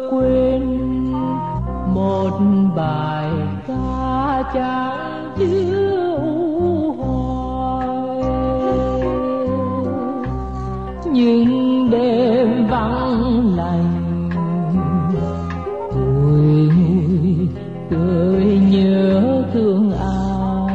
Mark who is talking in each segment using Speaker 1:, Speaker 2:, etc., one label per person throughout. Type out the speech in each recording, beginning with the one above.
Speaker 1: quên một bài ca chẳng chứa u hoài. Những đêm vắng lành bùi ngùi tôi nhớ thương ai.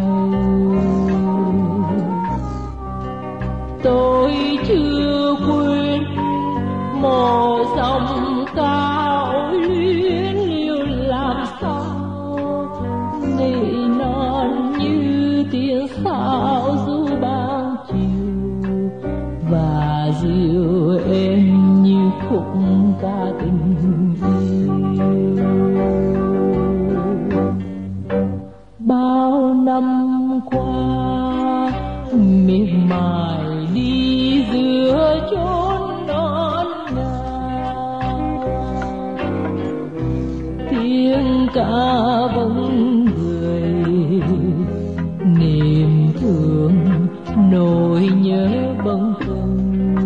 Speaker 1: Tôi chưa quên một dòng ca ôi luyến liêu làm sao nỉ non như tiếng sao du ban chiều và dịu êm như khúc ca tình yêu. Bao năm qua miệt mài đi giữa chốn non nà, tiếng ca vẫn người niềm thương nỗi nhớ bâng khuâng.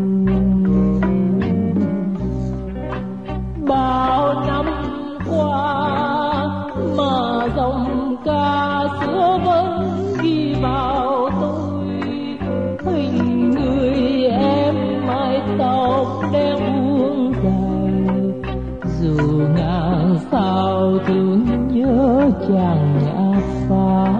Speaker 1: Bao năm qua mà dòng ca xưa vẫn ghi vào tôi hình người em mái tóc đen buông dài. Dù ngàn sao thương nhớ chàng nhã phá,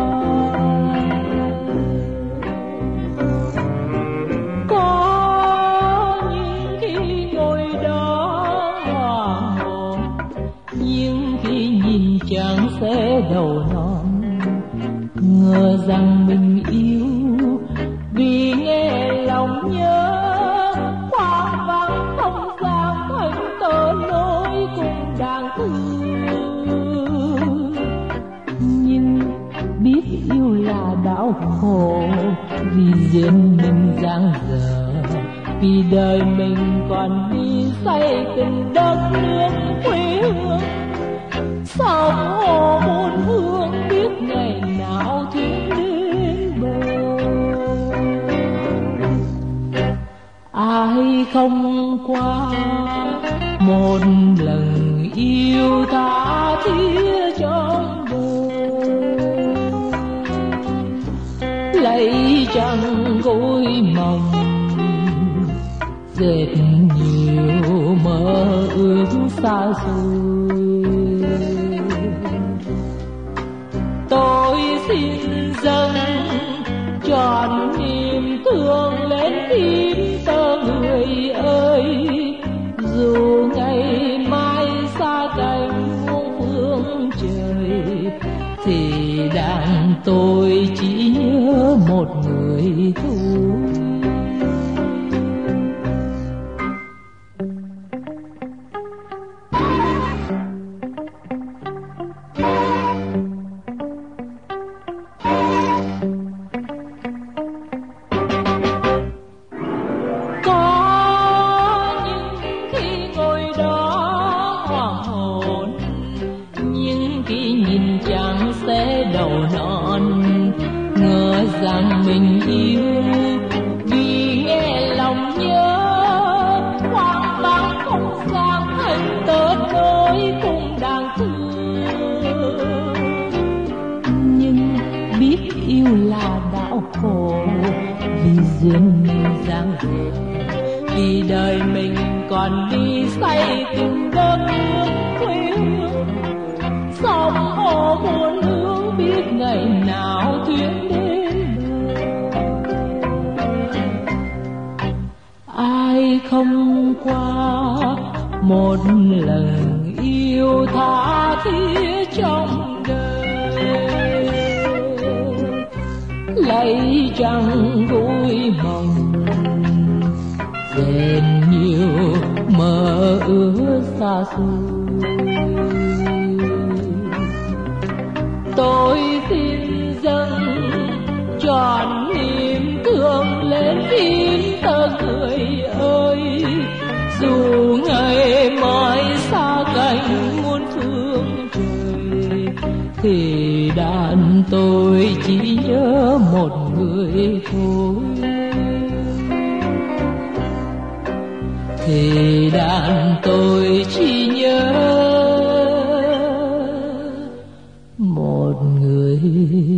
Speaker 1: có những khi ngồi đó hoàng hôn, nhưng khi nhìn chàng sẽ đầu non, ngờ rằng mình yêu vì nghe lòng nhớ hoang vắng không gian thành tơ nỗi cùng đáng thương. Nhưng biết yêu là đau khổ vì duyên mình giang dở, vì đời mình còn đi say tình đất nước quê hương. Sông hồ muôn hương biết ngày nào thuyền đến bờ. Ai không qua một lần yêu tha thiết trong đời, lấy trăng gối mộng dệt nhiều mơ ước xa xôi. Tôi xin dâng trọn niềm thương lên tim tơ người ơi, dù ngày mai xa cánh muôn phương trời thì đàn tôi chỉ nhớ một người thôi. Rằng mình yêu vì nghe lòng nhớ hoang vắng không gian thành tớ nỗi cùng đáng thương. Nhưng biết yêu là đau khổ vì duyên mình giang dở, vì đời mình còn đi say tình đất nước quê hương. Sông hồ muôn hướng biết ngày nào thuyền đến. Ai không qua một lần yêu tha thiết trong đời, lấy trăng gối mộng dệt nhiều mơ ước xa xôi. Tôi xin dâng trọn niềm thương lên tim tơ người ơi, dù ngày mai xa cánh muôn phương trời thì đàn tôi chỉ nhớ một người thôi. thì đàn tôi chỉ nhớ một người